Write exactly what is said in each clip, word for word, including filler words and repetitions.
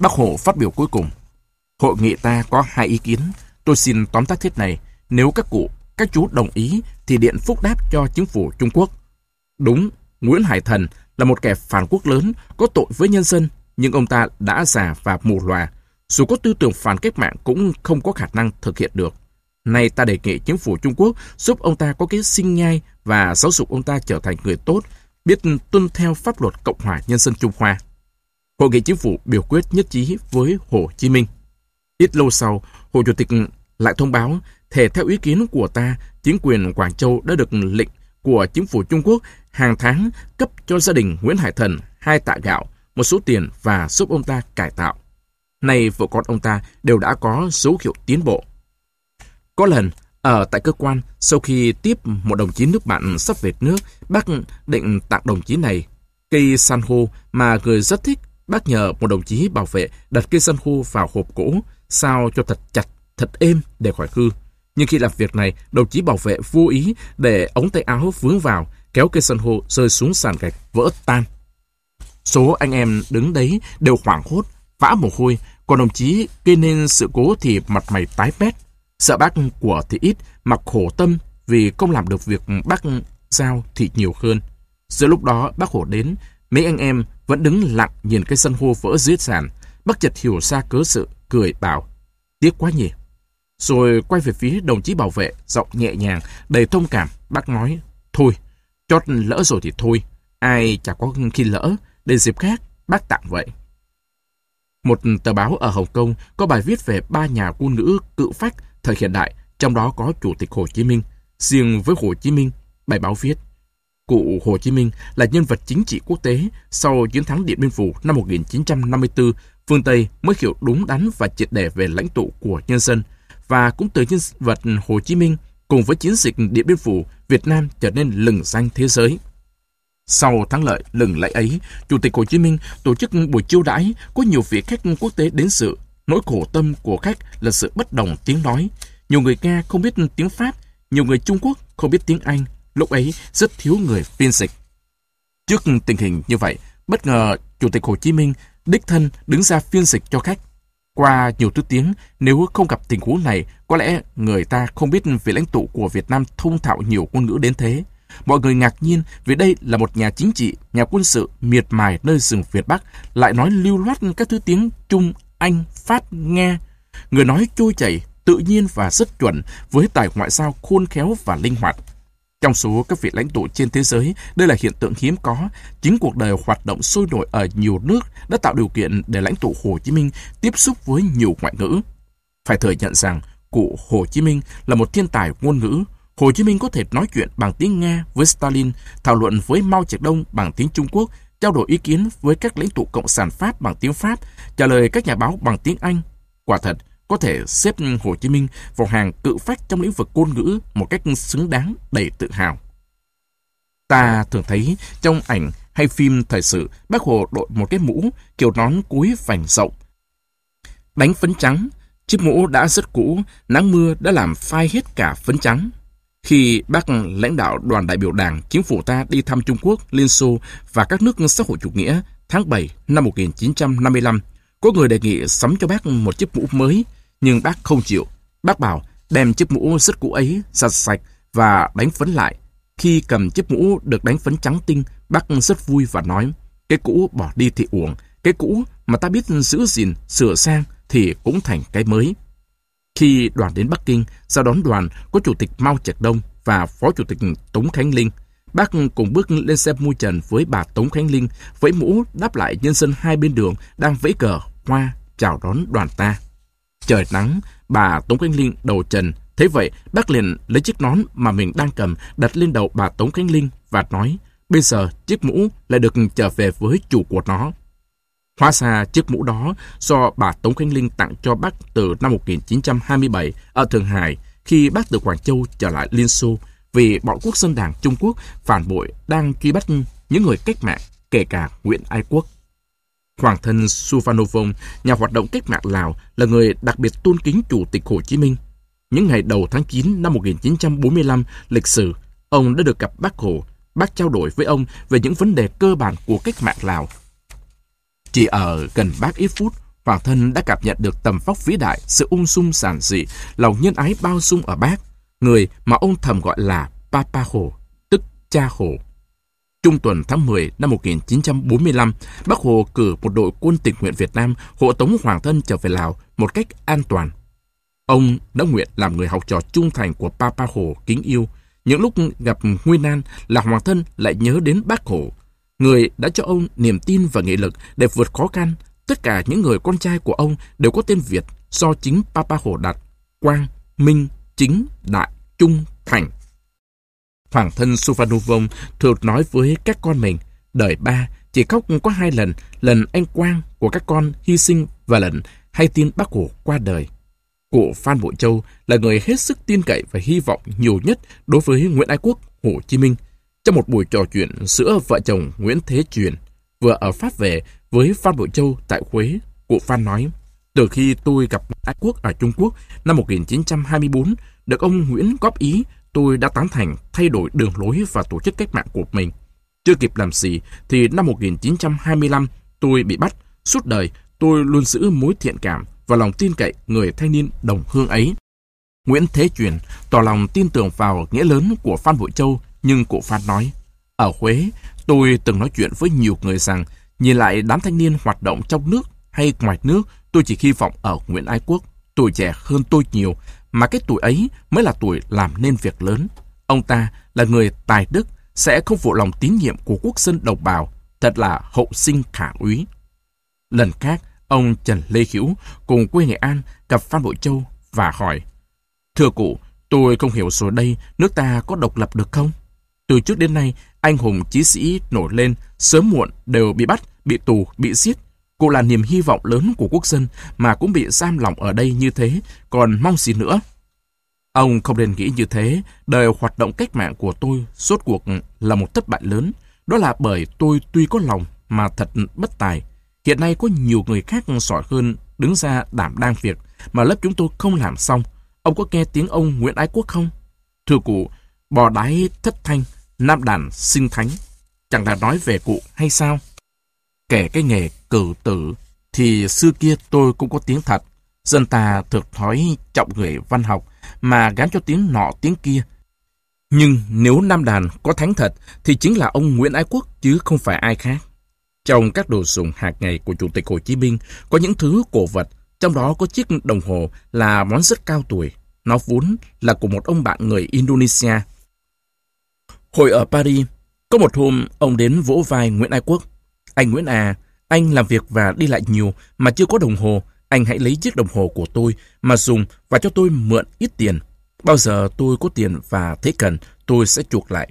Bác Hồ phát biểu cuối cùng. Hội nghị ta có hai ý kiến. Tôi xin tóm tắt thế này. Nếu các cụ, các chú đồng ý thì điện phúc đáp cho chính phủ Trung Quốc. Đúng, Nguyễn Hải Thần là một kẻ phản quốc lớn, có tội với nhân dân, nhưng ông ta đã già và mù lòa. Dù có tư tưởng phản cách mạng cũng không có khả năng thực hiện được. Nay ta đề nghị chính phủ Trung Quốc giúp ông ta có cái sinh nhai và giáo dục ông ta trở thành người tốt, biết tuân theo pháp luật Cộng hòa Nhân dân Trung Hoa. Hội nghị chính phủ biểu quyết nhất trí với Hồ Chí Minh. Ít lâu sau, Hồ Chủ tịch lại thông báo, thể theo ý kiến của ta, chính quyền Quảng Châu đã được lệnh của chính phủ Trung Quốc hàng tháng cấp cho gia đình Nguyễn Hải Thần hai tạ gạo, một số tiền và giúp ông ta cải tạo. Nay vợ con ông ta đều đã có dấu hiệu tiến bộ. Có lần, ở tại cơ quan, sau khi tiếp một đồng chí nước bạn sắp về nước, bác định tặng đồng chí này cây san hô mà người rất thích. Bác nhờ một đồng chí bảo vệ đặt cây san hô vào hộp gỗ, sao cho thật chặt, thật êm để khỏi hư. Nhưng khi làm việc này, đồng chí bảo vệ vô ý để ống tay áo vướng vào, kéo cây san hô rơi xuống sàn gạch vỡ tan. Số anh em đứng đấy đều hoảng hốt, vã mồ hôi, còn đồng chí gây nên sự cố thì mặt mày tái mét. Sợ bác của thì ít, mặc khổ tâm vì không làm được việc bác giao thì nhiều hơn. Giữa lúc đó bác Hồ đến, mấy anh em vẫn đứng lặng nhìn cái san hô vỡ dưới sàn. Bác chợt hiểu ra cớ sự, cười bảo, tiếc quá nhỉ. Rồi quay về phía đồng chí bảo vệ, giọng nhẹ nhàng, đầy thông cảm. Bác nói, thôi, chót lỡ rồi thì thôi, ai chả có khi lỡ, để dịp khác bác tặng vậy. Một tờ báo ở Hồng Kông có bài viết về ba nhà ngôn ngữ cự phách thời hiện đại, trong đó có Chủ tịch Hồ Chí Minh. Riêng với Hồ Chí Minh, bài báo viết, cụ Hồ Chí Minh là nhân vật chính trị quốc tế. Sau chiến thắng Điện Biên Phủ năm một nghìn chín trăm năm mươi tư, phương Tây mới hiểu đúng đắn và triệt để về lãnh tụ của nhân dân. Và cũng từ nhân vật Hồ Chí Minh, cùng với chiến dịch Điện Biên Phủ, Việt Nam trở nên lừng danh thế giới. Sau thắng lợi lừng lẫy ấy, Chủ tịch Hồ Chí Minh tổ chức buổi chiêu đãi, có nhiều vị khách quốc tế đến dự. Nỗi khổ tâm của khách là sự bất đồng tiếng nói. Nhiều người Nga không biết tiếng Pháp, nhiều người Trung Quốc không biết tiếng Anh. Lúc ấy rất thiếu người phiên dịch. Trước tình hình như vậy, bất ngờ Chủ tịch Hồ Chí Minh đích thân đứng ra phiên dịch cho khách. Qua nhiều thứ tiếng, nếu không gặp tình huống này, có lẽ người ta không biết vị lãnh tụ của Việt Nam thông thạo nhiều ngôn ngữ đến thế. Mọi người ngạc nhiên vì đây là một nhà chính trị, nhà quân sự miệt mài nơi rừng Việt Bắc, lại nói lưu loát các thứ tiếng Trung, Anh, Pháp, Nga. Người nói trôi chảy, tự nhiên và rất chuẩn, với tài ngoại giao khôn khéo và linh hoạt. Trong số các vị lãnh tụ trên thế giới, đây là hiện tượng hiếm có. Chính cuộc đời hoạt động sôi nổi ở nhiều nước đã tạo điều kiện để lãnh tụ Hồ Chí Minh tiếp xúc với nhiều ngoại ngữ. Phải thừa nhận rằng, cụ Hồ Chí Minh là một thiên tài ngôn ngữ. Hồ Chí Minh có thể nói chuyện bằng tiếng Nga với Stalin, thảo luận với Mao Trạch Đông bằng tiếng Trung Quốc, trao đổi ý kiến với các lãnh tụ Cộng sản Pháp bằng tiếng Pháp, trả lời các nhà báo bằng tiếng Anh. Quả thật, có thể xếp Hồ Chí Minh vào hàng cự phách trong lĩnh vực ngôn ngữ một cách xứng đáng, đầy tự hào. Ta thường thấy trong ảnh hay phim thời sự, Bác Hồ đội một cái mũ kiểu nón cúi vành rộng, đánh phấn trắng. Chiếc mũ đã rất cũ, nắng mưa đã làm phai hết cả phấn trắng. Khi bác lãnh đạo đoàn đại biểu Đảng, chính phủ ta đi thăm Trung Quốc, Liên Xô và các nước xã hội chủ nghĩa tháng bảy năm một nghìn chín trăm năm mươi lăm, có người đề nghị sắm cho bác một chiếc mũ mới, nhưng bác không chịu. Bác bảo đem chiếc mũ rất cũ ấy giặt sạch và đánh phấn lại. Khi cầm chiếc mũ được đánh phấn trắng tinh, bác rất vui và nói, cái cũ bỏ đi thì uổng, cái cũ mà ta biết giữ gìn, sửa sang thì cũng thành cái mới. Khi đoàn đến Bắc Kinh, ra đón đoàn có Chủ tịch Mao Trạch Đông và Phó Chủ tịch Tống Khánh Linh. Bác cùng bước lên xe mui trần với bà Tống Khánh Linh, vẫy mũ đáp lại nhân dân hai bên đường đang vẫy cờ, hoa chào đón đoàn ta. Trời nắng, bà Tống Khánh Linh đầu trần. Thế vậy, bác liền lấy chiếc nón mà mình đang cầm đặt lên đầu bà Tống Khánh Linh và nói, bây giờ chiếc mũ lại được trở về với chủ của nó. Hóa ra chiếc mũ đó do bà Tống Khánh Linh tặng cho bác từ năm một nghìn chín trăm hai mươi bảy ở Thượng Hải, khi bác từ Quảng Châu trở lại Liên Xô, vì bọn quốc dân đảng Trung Quốc phản bội đang truy bắt những người cách mạng, kể cả Nguyễn Ái Quốc. Hoàng thân Suvarnabhum, nhà hoạt động cách mạng Lào, là người đặc biệt tôn kính Chủ tịch Hồ Chí Minh. Những ngày đầu tháng chín năm một nghìn chín trăm bốn mươi lăm lịch sử, ông đã được gặp Bác Hồ. Bác trao đổi với ông về những vấn đề cơ bản của cách mạng Lào. Chỉ ở gần bác ít phút, Hoàng thân đã cảm nhận được tầm vóc vĩ đại, sự ung dung giản dị, lòng nhân ái bao dung ở bác, người mà ông thầm gọi là Papa Hồ, tức cha Hồ. Trung tuần tháng mười năm một nghìn chín trăm bốn mươi lăm, Bác Hồ cử một đội quân tình nguyện Việt Nam hộ tống Hoàng thân trở về Lào một cách an toàn. Ông đã nguyện làm người học trò trung thành của Papa Hồ kính yêu. Những lúc gặp nguy nan là Hoàng thân lại nhớ đến Bác Hồ, người đã cho ông niềm tin và nghị lực để vượt khó khăn. Tất cả những người con trai của ông đều có tên Việt do chính Papa Hồ đặt: Quang, Minh, Chính, Đại, Trung, Thành. Hoàng thân Suvarnabhum thường nói với các con mình, đời ba chỉ khóc có hai lần, lần anh Quang của các con hy sinh và lần hay tin Bác Hồ qua đời. Cụ Phan Bội Châu là người hết sức tin cậy và hy vọng nhiều nhất đối với Nguyễn Ái Quốc, Hồ Chí Minh. Trong một buổi trò chuyện giữa vợ chồng Nguyễn Thế Truyền vừa ở Pháp về với Phan Bội Châu tại Huế, cụ Phan nói: từ khi tôi gặp Ái Quốc ở Trung Quốc năm một nghìn chín trăm hai mươi tư, được ông Nguyễn góp ý, tôi đã tán thành thay đổi đường lối và tổ chức cách mạng của mình. Chưa kịp làm gì thì năm một nghìn chín trăm hai mươi lăm tôi bị bắt. Suốt đời tôi luôn giữ mối thiện cảm và lòng tin cậy người thanh niên đồng hương ấy. Nguyễn Thế Truyền tỏ lòng tin tưởng vào nghĩa lớn của Phan Bội Châu, nhưng cụ Phan nói: ở Huế, tôi từng nói chuyện với nhiều người rằng nhìn lại đám thanh niên hoạt động trong nước hay ngoài nước, tôi chỉ hy vọng ở Nguyễn Ái Quốc. Tuổi trẻ hơn tôi nhiều, mà cái tuổi ấy mới là tuổi làm nên việc lớn. Ông ta là người tài đức, sẽ không phụ lòng tín nhiệm của quốc dân đồng bào, thật là hậu sinh khả úy. Lần khác, ông Trần Lê Hữu cùng quê Nghệ An gặp Phan Bội Châu và hỏi: thưa cụ, tôi không hiểu rồi đây, nước ta có độc lập được không? Từ trước đến nay, anh hùng chí sĩ nổi lên, sớm muộn đều bị bắt, bị tù, bị giết. Cụ là niềm hy vọng lớn của quốc dân mà cũng bị giam lỏng ở đây như thế, còn mong gì nữa? Ông không nên nghĩ như thế, đời hoạt động cách mạng của tôi rốt cuộc là một thất bại lớn. Đó là bởi tôi tuy có lòng mà thật bất tài. Hiện nay có nhiều người khác giỏi hơn đứng ra đảm đang việc mà lớp chúng tôi không làm xong. Ông có nghe tiếng ông Nguyễn Ái Quốc không? Thưa cụ, bò đái thất thanh, nam đàn sinh thánh, chẳng là nói về cụ hay sao? Kể cái nghề cử tử thì xưa kia tôi cũng có tiếng thật. Dân ta thực thói trọng người văn học mà gán cho tiếng nọ tiếng kia. Nhưng nếu nam đàn có thánh thật thì chính là ông Nguyễn Ái Quốc chứ không phải ai khác. Trong các đồ dùng hàng ngày của Chủ tịch Hồ Chí Minh có những thứ cổ vật, trong đó có chiếc đồng hồ là món rất cao tuổi. Nó vốn là của một ông bạn người Indonesia. Hồi ở Paris, có một hôm ông đến vỗ vai Nguyễn Ái Quốc: anh Nguyễn à, anh làm việc và đi lại nhiều mà chưa có đồng hồ. Anh hãy lấy chiếc đồng hồ của tôi mà dùng và cho tôi mượn ít tiền. Bao giờ tôi có tiền và thấy cần, tôi sẽ chuộc lại.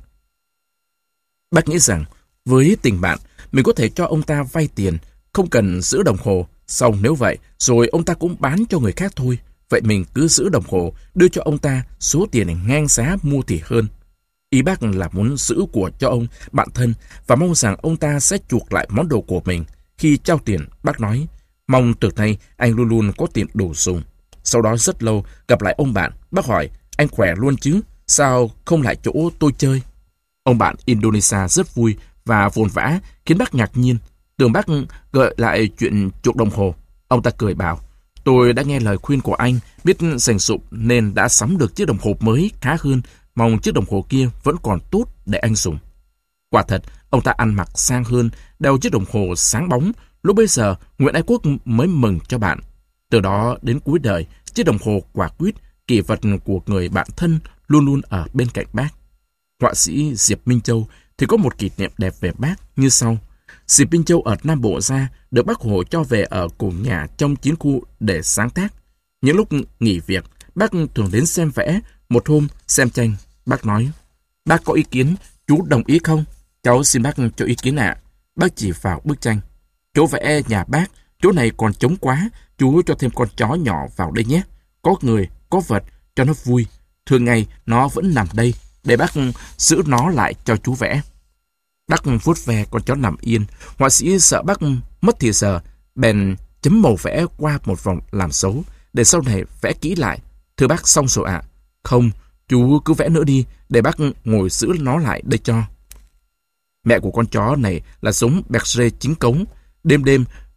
Bác nghĩ rằng với tình bạn, mình có thể cho ông ta vay tiền, không cần giữ đồng hồ. Xong nếu vậy, rồi ông ta cũng bán cho người khác thôi. Vậy mình cứ giữ đồng hồ, đưa cho ông ta số tiền ngang giá mua thì hơn. Ý bác là muốn giữ của cho ông, bạn thân, và mong rằng ông ta sẽ chuộc lại món đồ của mình. Khi trao tiền, bác nói: mong từ nay anh luôn luôn có tiền đủ dùng. Sau đó rất lâu, gặp lại ông bạn, bác hỏi: anh khỏe luôn chứ? Sao không lại chỗ tôi chơi? Ông bạn Indonesia rất vui và vồn vã, khiến bác ngạc nhiên. Tưởng bác gợi lại chuyện chuộc đồng hồ. Ông ta cười bảo: tôi đã nghe lời khuyên của anh, biết dành dụm nên đã sắm được chiếc đồng hồ mới khá hơn. Mong chiếc đồng hồ kia vẫn còn tốt để anh dùng. Quả thật, ông ta ăn mặc sang hơn, đeo chiếc đồng hồ sáng bóng. Lúc bấy giờ, Nguyễn Ái Quốc mới mừng cho bạn. Từ đó đến cuối đời, chiếc đồng hồ quả quýt, kỷ vật của người bạn thân, luôn luôn ở bên cạnh bác. Họa sĩ Diệp Minh Châu thì có một kỷ niệm đẹp về bác như sau. Diệp Minh Châu ở Nam Bộ ra, được Bác Hồ cho về ở cùng nhà trong chiến khu để sáng tác. Những lúc nghỉ việc, bác thường đến xem vẽ. Một hôm xem tranh, bác nói: bác có ý kiến, chú đồng ý không? Cháu xin bác cho ý kiến ạ. Bác chỉ vào bức tranh: chỗ vẽ nhà bác, chỗ này còn trống quá, chú cho thêm con chó nhỏ vào đây nhé. Có người, có vật, cho nó vui. Thường ngày nó vẫn nằm đây, để bác giữ nó lại cho chú vẽ. Bác vuốt ve con chó nằm yên. Họa sĩ sợ bác mất thì giờ, bèn chấm màu vẽ qua một vòng làm xấu, để sau này vẽ kỹ lại. Thưa bác, xong rồi ạ. Không, chú cứ vẽ nữa đi, để bác ngồi giữ nó lại đây cho. Mẹ của con chó này là giống Berger chính cống. Đêm đêm,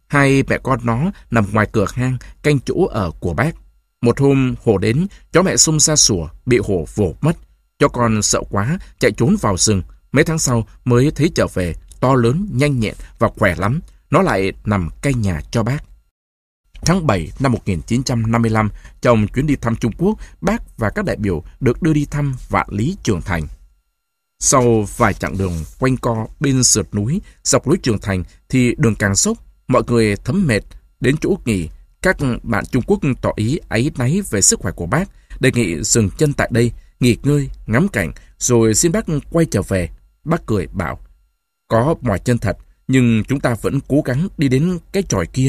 Hai mẹ con nó nằm ngoài cửa hang canh chỗ ở của bác. Một hôm hổ đến, chó mẹ xông ra sủa, bị hổ vồ mất. Chó con sợ quá, chạy trốn vào rừng. Mấy tháng sau mới thấy trở về, to lớn, nhanh nhẹn và khỏe lắm. Nó lại nằm canh nhà cho bác. Tháng bảy năm một nghìn chín trăm năm mươi lăm, trong chuyến đi thăm Trung Quốc, bác và các đại biểu được đưa đi thăm Vạn Lý Trường Thành. Sau vài chặng đường quanh co bên sườn núi, dọc lối Trường Thành thì đường càng dốc, mọi người thấm mệt. Đến chỗ nghỉ, các bạn Trung Quốc tỏ ý áy náy về sức khỏe của bác, đề nghị dừng chân tại đây, nghỉ ngơi, ngắm cảnh, rồi xin bác quay trở về. Bác cười bảo, có mỏi chân thật, nhưng chúng ta vẫn cố gắng đi đến cái chòi kia.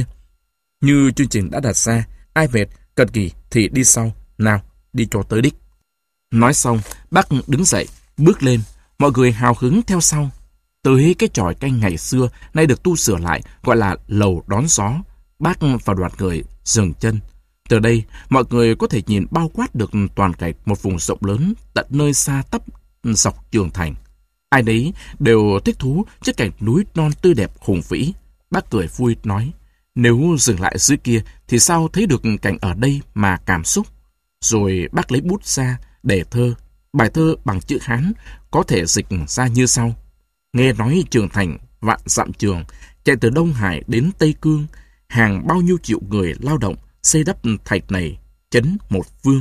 Như chương trình đã đặt ra, ai mệt, cần nghỉ thì đi sau, nào, đi cho tới đích. Nói xong, bác đứng dậy, bước lên, mọi người hào hứng theo sau. Tới cái chòi canh ngày xưa, nay được tu sửa lại, gọi là lầu đón gió. Bác và đoàn người dừng chân. Từ đây, mọi người có thể nhìn bao quát được toàn cảnh một vùng rộng lớn tận nơi xa tấp dọc Trường Thành. Ai nấy đều thích thú trước cảnh núi non tươi đẹp hùng vĩ. Bác cười vui nói, nếu dừng lại dưới kia thì sao thấy được cảnh ở đây mà cảm xúc. Rồi bác lấy bút ra để thơ. Bài thơ bằng chữ Hán có thể dịch ra như sau. Nghe nói Trường Thành vạn dặm trường, chạy từ Đông Hải đến Tây Cương, hàng bao nhiêu triệu người lao động xây đắp thạch này, chấn một vương.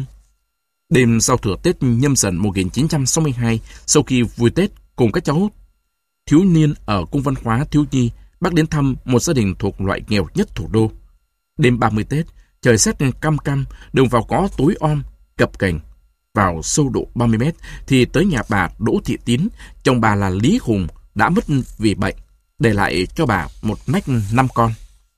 Đêm giao thừa Tết Nhâm Dần một nghìn chín trăm sáu mươi hai, sau khi vui Tết cùng các cháu thiếu niên ở Cung Văn hóa Thiếu nhi, bác đến thăm một gia đình thuộc loại nghèo nhất thủ đô. Đêm ba mươi Tết, trời rét căm căm, đường vào có tối om, cập kềnh. Vào sâu độ ba mươi mét thì tới nhà bà Đỗ Thị Tín, chồng bà là Lý Hùng đã mất vì bệnh, để lại cho bà một nách năm con.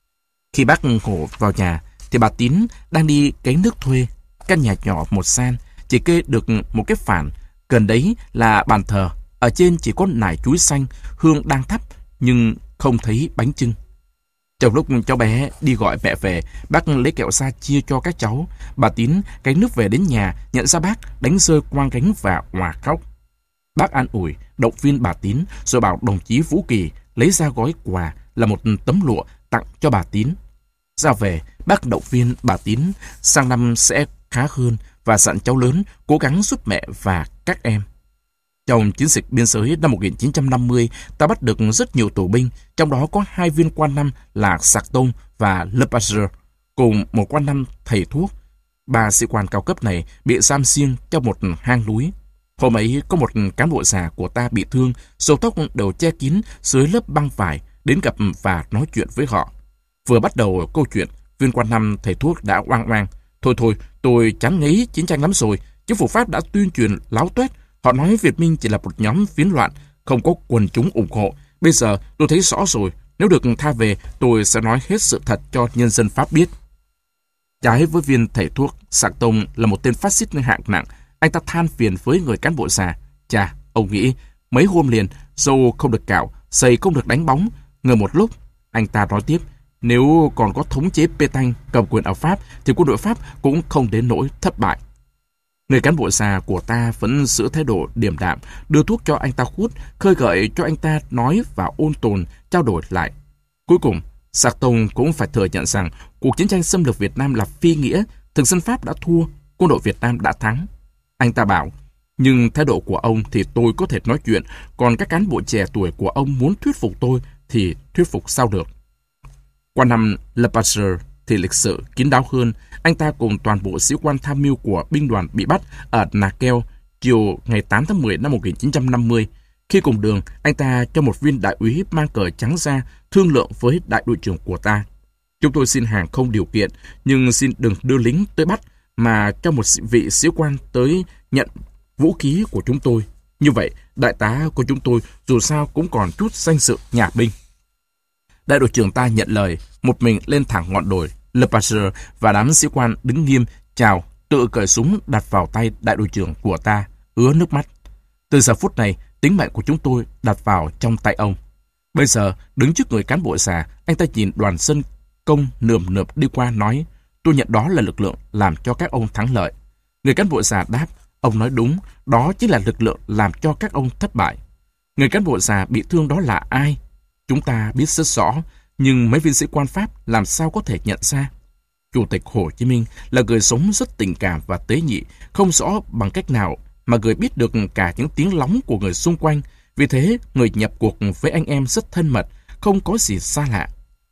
Khi bác Hổ vào nhà thì bà Tín đang đi cấy nước thuê. Căn nhà nhỏ một gian, chỉ kê được một cái phản, gần đấy là bàn thờ, ở trên chỉ có nải chuối xanh, hương đang thắp nhưng không thấy bánh chưng. Trong lúc cháu bé đi gọi mẹ về, bác lấy kẹo ra chia cho các cháu. Bà Tín gánh nước về đến nhà, nhận ra bác, đánh rơi quang gánh và òa khóc. Bác an ủi, động viên bà Tín, rồi bảo đồng chí Vũ Kỳ lấy ra gói quà là một tấm lụa tặng cho bà Tín. Ra về, bác động viên bà Tín sang năm sẽ khá hơn và dặn cháu lớn cố gắng giúp mẹ và các em. Trong chiến dịch biên giới năm một nghìn chín trăm năm mươi, ta bắt được rất nhiều tù binh, trong đó có hai viên quan năm là Sạc Tông và Le Pasteur, cùng một quan năm thầy thuốc. Ba sĩ quan cao cấp này bị giam riêng trong một hang núi. Hôm ấy có một cán bộ già của ta bị thương, râu tóc đều che kín dưới lớp băng vải, đến gặp và nói chuyện với họ. Vừa bắt đầu câu chuyện, viên quan năm thầy thuốc đã oang oang. Thôi thôi, tôi chán ngấy chiến tranh lắm rồi. Chính phủ Pháp đã tuyên truyền láo tuét. Họ nói Việt Minh chỉ là một nhóm phiến loạn, không có quần chúng ủng hộ. Bây giờ tôi thấy rõ rồi, nếu được tha về, tôi sẽ nói hết sự thật cho nhân dân Pháp biết. Trái với viên thầy thuốc, Sạc Tông là một tên phát xít hạng nặng. Anh ta than phiền với người cán bộ già. Chà, ông nghĩ, mấy hôm liền, râu không được cạo, giày không được đánh bóng. Ngờ một lúc, anh ta nói tiếp, nếu còn có thống chế Pétain cầm quyền ở Pháp, thì quân đội Pháp cũng không đến nỗi thất bại. Người cán bộ già của ta vẫn giữ thái độ điềm đạm, đưa thuốc cho anh ta hút, khơi gợi cho anh ta nói và ôn tồn, trao đổi lại. Cuối cùng, Sạc Tông cũng phải thừa nhận rằng cuộc chiến tranh xâm lược Việt Nam là phi nghĩa, thực dân Pháp đã thua, quân đội Việt Nam đã thắng. Anh ta bảo, nhưng thái độ của ông thì tôi có thể nói chuyện, còn các cán bộ trẻ tuổi của ông muốn thuyết phục tôi thì thuyết phục sao được. Qua năm Le Pasteur thì lịch sự kín đáo hơn. Anh ta cùng toàn bộ sĩ quan tham mưu của binh đoàn bị bắt ở Nà Keo chiều ngày tám tháng mười năm một nghìn chín trăm năm mươi. Khi cùng đường, anh ta cho một viên đại úy mang cờ trắng ra thương lượng với đại đội trưởng của ta. Chúng tôi xin hàng không điều kiện, nhưng xin đừng đưa lính tới bắt, mà cho một vị sĩ quan tới nhận vũ khí của chúng tôi. Như vậy, đại tá của chúng tôi dù sao cũng còn chút danh dự nhà binh. Đại đội trưởng ta nhận lời, một mình lên thẳng ngọn đồi. Le Pasteur và đám sĩ quan đứng nghiêm, chào, tự cởi súng đặt vào tay đại đội trưởng của ta, ứa nước mắt. Từ giờ phút này, tính mệnh của chúng tôi đặt vào trong tay ông. Bây giờ, đứng trước người cán bộ già, anh ta nhìn đoàn dân công nườm nượp đi qua nói, tôi nhận đó là lực lượng làm cho các ông thắng lợi. Người cán bộ già đáp, ông nói đúng, đó chính là lực lượng làm cho các ông thất bại. Người cán bộ già bị thương đó là ai? Chúng ta biết rất rõ, nhưng mấy viên sĩ quan Pháp làm sao có thể nhận ra? Chủ tịch Hồ Chí Minh là người sống rất tình cảm và tế nhị, không rõ bằng cách nào mà người biết được cả những tiếng lóng của người xung quanh. Vì thế, người nhập cuộc với anh em rất thân mật, không có gì xa lạ.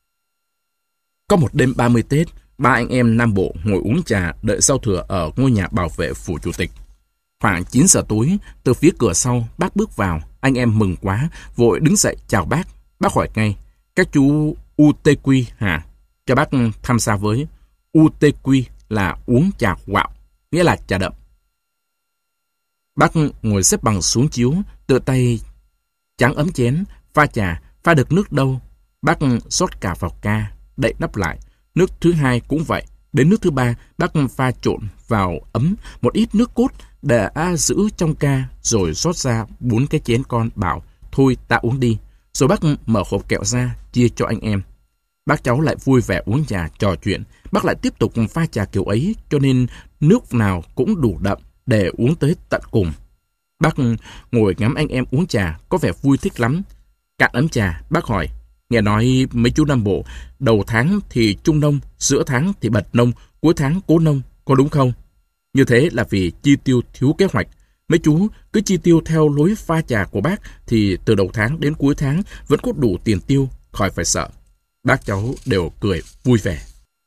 Có một đêm ba mươi Tết, ba anh em Nam Bộ ngồi uống trà đợi giao thừa ở ngôi nhà bảo vệ phủ chủ tịch. Khoảng chín giờ tối, từ phía cửa sau, bác bước vào. Anh em mừng quá, vội đứng dậy chào bác. Bác hỏi ngay, các chú u tê quy hả? Cho bác tham gia với. u tê quy là uống trà quạo, nghĩa là trà đậm. Bác ngồi xếp bằng xuống chiếu, tự tay tráng ấm chén, pha trà, pha được nước đâu. Bác rót cả vào ca, đậy nắp lại. Nước thứ hai cũng vậy. Đến nước thứ ba, bác pha trộn vào ấm một ít nước cốt để giữ trong ca, rồi rót ra bốn cái chén con, bảo thôi ta uống đi. Rồi bác mở hộp kẹo ra, chia cho anh em. Bác cháu lại vui vẻ uống trà, trò chuyện. Bác lại tiếp tục pha trà kiểu ấy, cho nên nước nào cũng đủ đậm để uống tới tận cùng. Bác ngồi ngắm anh em uống trà, có vẻ vui thích lắm. Cạn ấm trà, bác hỏi, nghe nói mấy chú Nam Bộ, đầu tháng thì trung nông, giữa tháng thì bật nông, cuối tháng cố nông, có đúng không? Như thế là vì chi tiêu thiếu kế hoạch. Mấy chú cứ chi tiêu theo lối pha trà của bác thì từ đầu tháng đến cuối tháng vẫn có đủ tiền tiêu, khỏi phải sợ. Bác cháu đều cười vui vẻ.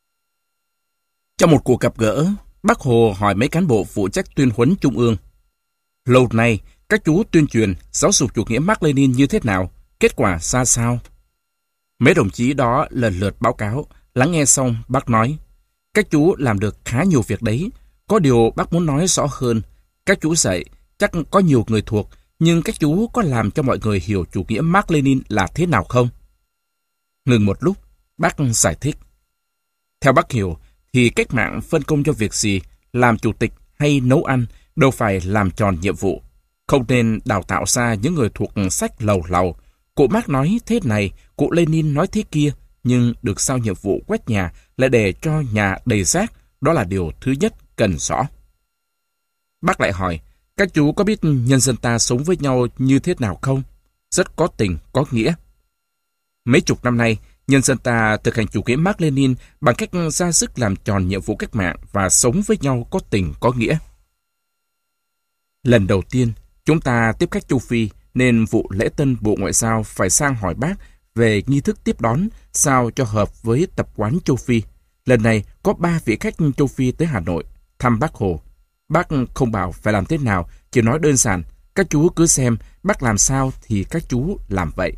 Trong một cuộc gặp gỡ, bác Hồ hỏi mấy cán bộ phụ trách tuyên huấn trung ương. Lâu nay, các chú tuyên truyền giáo dục chủ nghĩa Mác Lênin như thế nào? Kết quả ra sao? Mấy đồng chí đó lần lượt báo cáo. Lắng nghe xong, bác nói, các chú làm được khá nhiều việc đấy. Có điều bác muốn nói rõ hơn. Các chú dạy, chắc có nhiều người thuộc, nhưng các chú có làm cho mọi người hiểu chủ nghĩa Mác Lênin là thế nào không? Ngừng một lúc, bác giải thích. Theo bác hiểu, thì cách mạng phân công cho việc gì, làm chủ tịch hay nấu ăn, đâu phải làm tròn nhiệm vụ. Không nên đào tạo ra những người thuộc sách lầu lầu. Cụ Mác nói thế này, cụ Lenin nói thế kia, nhưng được sao nhiệm vụ quét nhà lại để cho nhà đầy rác, đó là điều thứ nhất cần rõ. Bác lại hỏi, các chú có biết nhân dân ta sống với nhau như thế nào không? Rất có tình, có nghĩa. Mấy chục năm nay, nhân dân ta thực hành chủ nghĩa Mác Lênin bằng cách ra sức làm tròn nhiệm vụ cách mạng và sống với nhau có tình, có nghĩa. Lần đầu tiên, chúng ta tiếp khách châu Phi, nên vụ lễ tân Bộ Ngoại giao phải sang hỏi bác về nghi thức tiếp đón sao cho hợp với tập quán châu Phi. Lần này có ba vị khách châu Phi tới Hà Nội thăm bác Hồ. Bác không bảo phải làm thế nào, chỉ nói đơn giản, các chú cứ xem bác làm sao thì các chú làm vậy.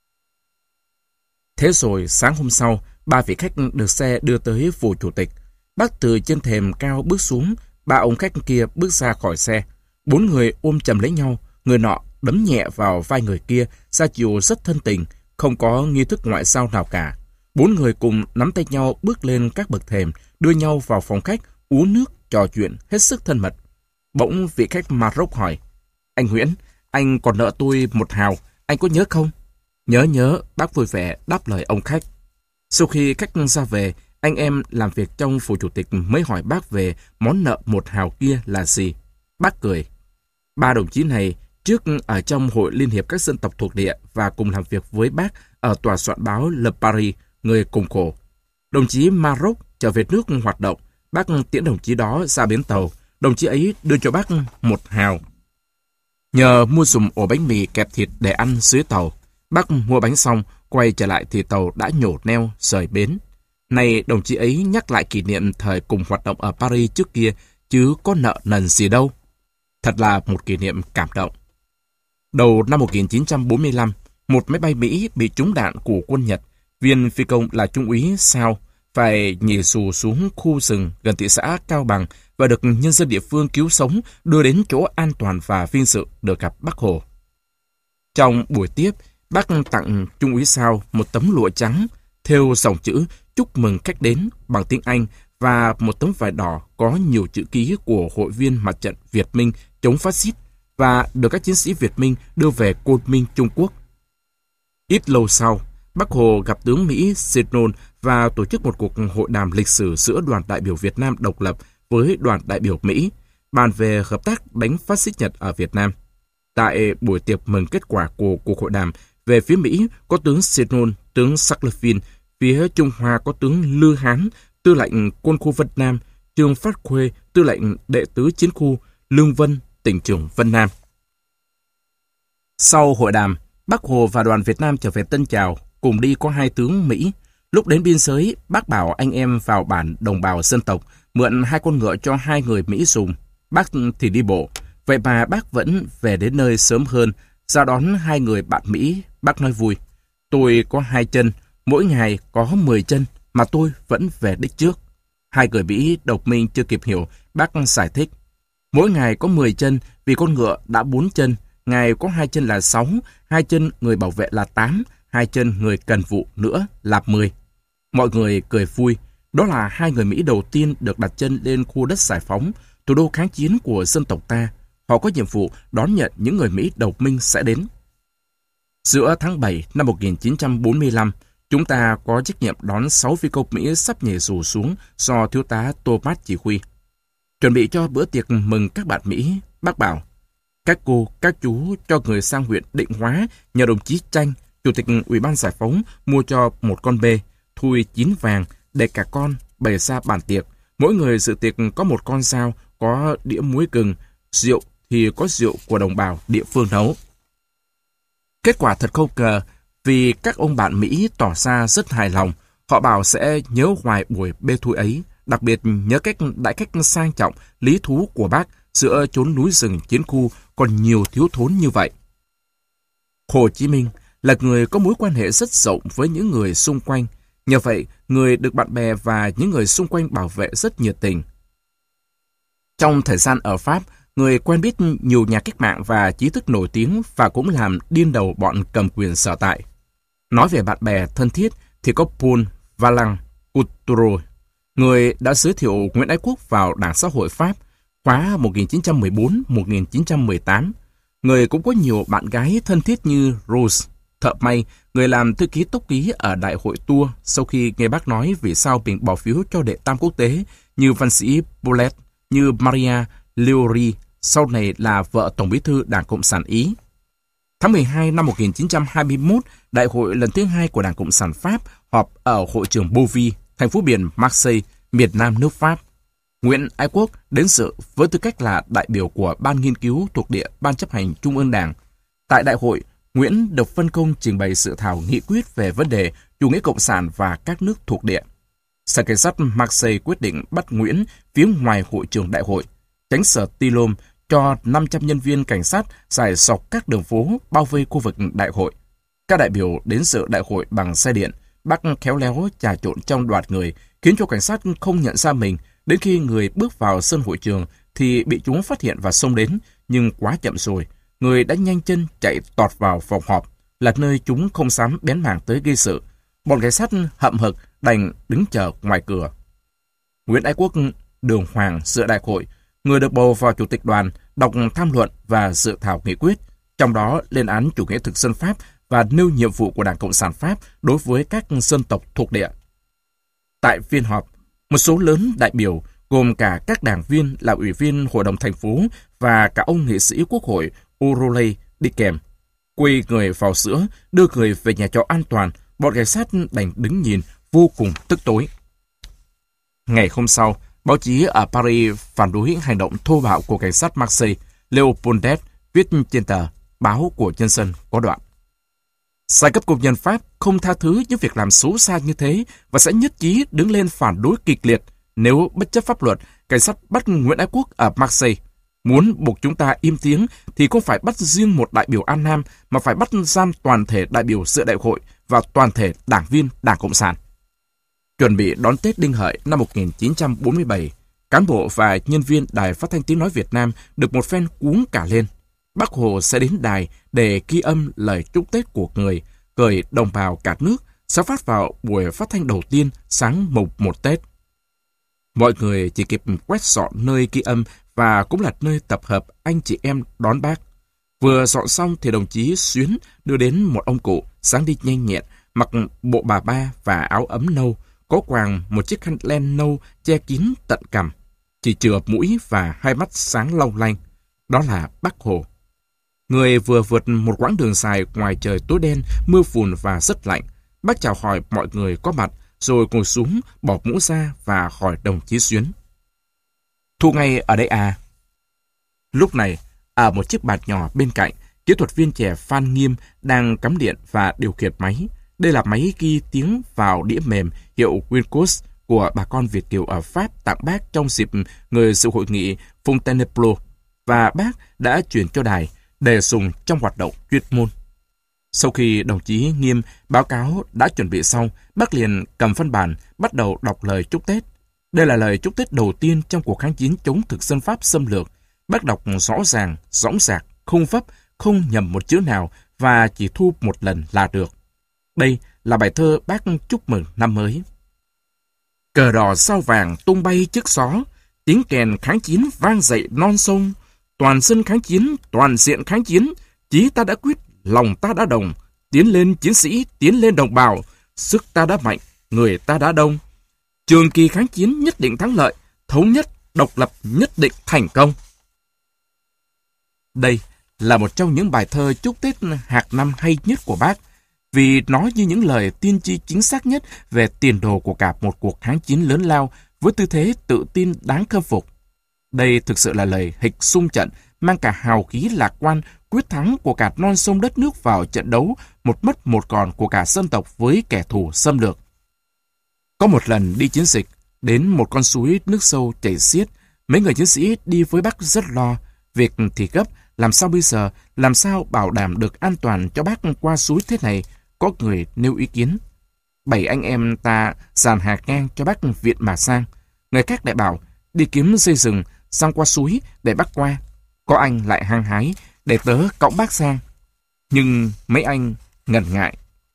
Thế rồi sáng hôm sau, ba vị khách được xe đưa tới phủ chủ tịch. Bác từ trên thềm cao bước xuống, ba ông khách kia bước ra khỏi xe. Bốn người ôm chầm lấy nhau, người nọ đấm nhẹ vào vai người kia, ra chiều rất thân tình, không có nghi thức ngoại giao nào cả. Bốn người cùng nắm tay nhau bước lên các bậc thềm, đưa nhau vào phòng khách, uống nước, trò chuyện hết sức thân mật. Bỗng vị khách Maroc hỏi, anh Nguyễn, anh còn nợ tôi một hào, anh có nhớ không? Nhớ nhớ, bác vui vẻ đáp lời ông khách. Sau khi khách ra về, anh em làm việc trong phủ chủ tịch mới hỏi bác về món nợ một hào kia là gì. Bác cười. Ba đồng chí này trước ở trong Hội Liên hiệp các dân tộc thuộc địa và cùng làm việc với bác ở tòa soạn báo Le Paris, người cùng khổ. Đồng chí Maroc trở về nước hoạt động, bác tiễn đồng chí đó ra bến tàu, đồng chí ấy đưa cho bác một hào. Nhờ mua dùm ổ bánh mì kẹp thịt để ăn dưới tàu. Bác mua bánh xong, quay trở lại thì tàu đã nhổ neo, rời bến. Này đồng chí ấy nhắc lại kỷ niệm thời cùng hoạt động ở Paris trước kia, chứ có nợ nần gì đâu. Thật là một kỷ niệm cảm động. Đầu năm một nghìn chín trăm bốn mươi lăm, một máy bay Mỹ bị trúng đạn của quân Nhật. Viên phi công là trung úy Sao phải nhảy dù xuống khu rừng gần thị xã Cao Bằng và được nhân dân địa phương cứu sống, đưa đến chỗ an toàn và vinh dự được gặp Bác Hồ. Trong buổi tiếp, bác tặng trung úy Sao một tấm lụa trắng thêu dòng chữ chúc mừng khách đến bằng tiếng Anh và một tấm vải đỏ có nhiều chữ ký của hội viên mặt trận Việt Minh chống phát xít và được các chiến sĩ Việt Minh đưa về Côn Minh, Trung Quốc. Ít lâu sau, Bác Hồ gặp tướng Mỹ Sherman và tổ chức một cuộc hội đàm lịch sử giữa đoàn đại biểu Việt Nam độc lập với đoàn đại biểu Mỹ, bàn về hợp tác đánh phát xít Nhật ở Việt Nam. Tại buổi tiệc mừng kết quả của cuộc hội đàm, Về phía Mỹ có tướng Seton, tướng Sarlevin, phía Trung Hoa có tướng Lư Hán, tư lệnh quân khu Vân Nam, Trương Phát Khuê, tư lệnh đệ tứ chiến khu, Lương Vân, tỉnh trưởng Vân Nam. Sau hội đàm, Bác Hồ và đoàn Việt Nam trở về Tân Trào, cùng đi có hai tướng Mỹ. Lúc đến biên giới, bác bảo anh em vào bản đồng bào dân tộc, mượn hai con ngựa cho hai người Mỹ dùng. Bác thì đi bộ. Vậy mà bác vẫn về đến nơi sớm hơn, ra đón hai người bạn Mỹ. Bác nói vui: tôi có hai chân, mỗi ngày có mười chân, mà tôi vẫn về đích trước. Hai người Mỹ độc minh chưa kịp hiểu, bác giải thích: mỗi ngày có mười chân vì con ngựa đã bốn chân, ngài có hai chân là sáu, hai chân người bảo vệ là tám, hai chân người cần vụ nữa là mười. Mọi người cười vui. Đó là hai người Mỹ đầu tiên được đặt chân lên khu đất giải phóng, thủ đô kháng chiến của dân tộc ta. Họ có nhiệm vụ đón nhận những người Mỹ độc minh sẽ đến. Giữa tháng bảy năm một nghìn chín trăm bốn mươi lăm, chúng ta có trách nhiệm đón sáu phi công Mỹ sắp nhảy dù xuống do thiếu tá Thomas chỉ huy. Chuẩn bị cho bữa tiệc mừng các bạn Mỹ, bác bảo: các cô, các chú cho người sang huyện Định Hóa nhờ đồng chí Chanh, Chủ tịch Ủy ban Giải phóng, mua cho một con bê, thui chín vàng để cả con bày ra bàn tiệc. Mỗi người dự tiệc có một con dao, có đĩa muối gừng, rượu thì có rượu của đồng bào địa phương nấu. Kết quả thật không ngờ, vì các ông bạn Mỹ tỏ ra rất hài lòng. Họ bảo sẽ nhớ hoài buổi bê thui ấy, đặc biệt nhớ cách đại cách sang trọng, lý thú của bác giữa chốn núi rừng chiến khu còn nhiều thiếu thốn như vậy. Hồ Chí Minh là người có mối quan hệ rất rộng với những người xung quanh. Nhờ vậy, người được bạn bè và những người xung quanh bảo vệ rất nhiệt tình. Trong thời gian ở Pháp, người quen biết nhiều nhà cách mạng và trí thức nổi tiếng và cũng làm điên đầu bọn cầm quyền sở tại. Nói về bạn bè thân thiết thì có Paul Vaillant-Coutreau, người đã giới thiệu Nguyễn Ái Quốc vào Đảng Xã hội Pháp khóa một nghìn chín trăm mười bốn đến một nghìn chín trăm mười tám. Người cũng có nhiều bạn gái thân thiết như Rose, thợ may, người làm thư ký tốc ký ở Đại hội Tour sau khi nghe bác nói vì sao mình bỏ phiếu cho đệ tam quốc tế, như văn sĩ Paulet, như Maria Leori, sau này là vợ Tổng bí thư Đảng Cộng sản Ý. Tháng mười hai năm một nghìn chín trăm hai mươi mốt, Đại hội lần thứ hai của Đảng Cộng sản Pháp họp ở hội trường Beauvais, thành phố biển Marseille, miền Nam nước Pháp. Nguyễn Ái Quốc đến dự với tư cách là đại biểu của Ban nghiên cứu thuộc địa Ban chấp hành Trung ương Đảng. Tại đại hội, Nguyễn được phân công trình bày dự thảo nghị quyết về vấn đề chủ nghĩa cộng sản và các nước thuộc địa. Sở cảnh sát Marseille quyết định bắt Nguyễn phía ngoài hội trường đại hội. Tránh sở Tilom cho năm trăm nhân viên cảnh sát rải dọc các đường phố bao vây khu vực đại hội. Các đại biểu đến dự đại hội bằng xe điện. Bác khéo léo trà trộn trong đoạt người, khiến cho cảnh sát không nhận ra mình. Đến khi người bước vào sân hội trường thì bị chúng phát hiện và xông đến, nhưng quá chậm rồi. Người đã nhanh chân chạy tọt vào phòng họp, là nơi chúng không dám bén mảng tới gây sự. Bọn cảnh sát hậm hực đành đứng chờ ngoài cửa. Nguyễn Ái Quốc đường hoàng dự đại hội, người được bầu vào chủ tịch đoàn, đọc tham luận và dự thảo nghị quyết, trong đó lên án chủ nghĩa thực dân Pháp và nêu nhiệm vụ của Đảng Cộng sản Pháp đối với các dân tộc thuộc địa. Tại phiên họp, một số lớn đại biểu, gồm cả các đảng viên là ủy viên Hội đồng thành phố và cả ông nghị sĩ Quốc hội O'Reilly đi kèm, quỳ người vào giữa, đưa người về nhà trọ an toàn. Bọn cảnh sát đành đứng nhìn vô cùng tức tối. Ngày hôm sau, báo chí ở Paris phản đối hành động thô bạo của cảnh sát Marseille. Leopoldet viết trên tờ Báo của Nhân dân có đoạn: giai cấp công nhân Pháp không tha thứ những việc làm xấu xa như thế và sẽ nhất trí đứng lên phản đối kịch liệt nếu bất chấp pháp luật, cảnh sát bắt Nguyễn Ái Quốc ở Marseille. Muốn buộc chúng ta im tiếng thì không phải bắt riêng một đại biểu An Nam, mà phải bắt giam toàn thể đại biểu dự đại hội và toàn thể đảng viên Đảng Cộng sản. Chuẩn bị đón Tết Đinh Hợi năm một nghìn chín trăm bốn mươi bảy, cán bộ và nhân viên Đài Phát thanh Tiếng nói Việt Nam được một phen cuống cả lên. Bác Hồ sẽ đến đài để ghi âm lời chúc Tết của người, gửi đồng bào cả nước, sẽ phát vào buổi phát thanh đầu tiên sáng mùng một Tết. Mọi người chỉ kịp quét dọn nơi ghi âm và cũng là nơi tập hợp anh chị em đón bác. Vừa dọn xong thì đồng chí Xuyến đưa đến một ông cụ sáng đi nhanh nhẹn, mặc bộ bà ba và áo ấm nâu, có quàng một chiếc khăn len nâu che kín tận cằm, chỉ chừa mũi và hai mắt sáng long lanh. Đó là Bác Hồ. Người vừa vượt một quãng đường dài ngoài trời tối đen, mưa phùn và rất lạnh. Bác chào hỏi mọi người có mặt, rồi ngồi xuống, bỏ mũ ra và hỏi đồng chí Xuyến. Thu ngay ở đây à? Lúc này, ở một chiếc bàn nhỏ bên cạnh, kỹ thuật viên trẻ Phan Nghiêm đang cắm điện và điều khiển máy. Đây là máy ghi tiếng vào đĩa mềm hiệu Wincos của bà con Việt kiều ở Pháp tặng bác trong dịp người dự hội nghị Fontainebleau, và bác đã chuyển cho đài để dùng trong hoạt động chuyên môn. Sau khi đồng chí Nghiêm báo cáo đã chuẩn bị xong, bác liền cầm văn bản bắt đầu đọc lời chúc Tết. Đây là lời chúc Tết đầu tiên trong cuộc kháng chiến chống thực dân Pháp xâm lược. Bác đọc rõ ràng, dõng dạc, không vấp, không nhầm một chữ nào và chỉ thu một lần là được. Đây là bài thơ bác chúc mừng năm mới. Cờ đỏ sao vàng tung bay trước gió, tiếng kèn kháng chiến vang dậy non sông. Toàn dân kháng chiến, toàn diện kháng chiến, chí ta đã quyết, lòng ta đã đồng. Tiến lên chiến sĩ, tiến lên đồng bào, sức ta đã mạnh, người ta đã đông. Trường kỳ kháng chiến nhất định thắng lợi, thống nhất, độc lập nhất định thành công. Đây là một trong những bài thơ chúc Tết hạc năm hay nhất của bác, vì nó như những lời tiên tri chính xác nhất về tiền đồ của cả một cuộc kháng chiến lớn lao với tư thế tự tin đáng khâm phục. Đây thực sự là lời hịch xung trận, mang cả hào khí lạc quan, quyết thắng của cả non sông đất nước vào trận đấu một mất một còn của cả dân tộc với kẻ thù xâm lược. Có một lần đi chiến dịch, đến một con suối nước sâu chảy xiết, mấy người chiến sĩ đi với bác rất lo. Việc thì gấp, làm sao bây giờ, làm sao bảo đảm được an toàn cho bác qua suối thế này? Có người nêu ý kiến. Bảy anh em ta dàn hàng ngang cho bác viện mà sang. Người khác lại bảo đi kiếm dây rừng sang qua suối để bác qua. Có anh lại hăng hái để tớ cõng bác sang. Nhưng mấy anh ngần ngại.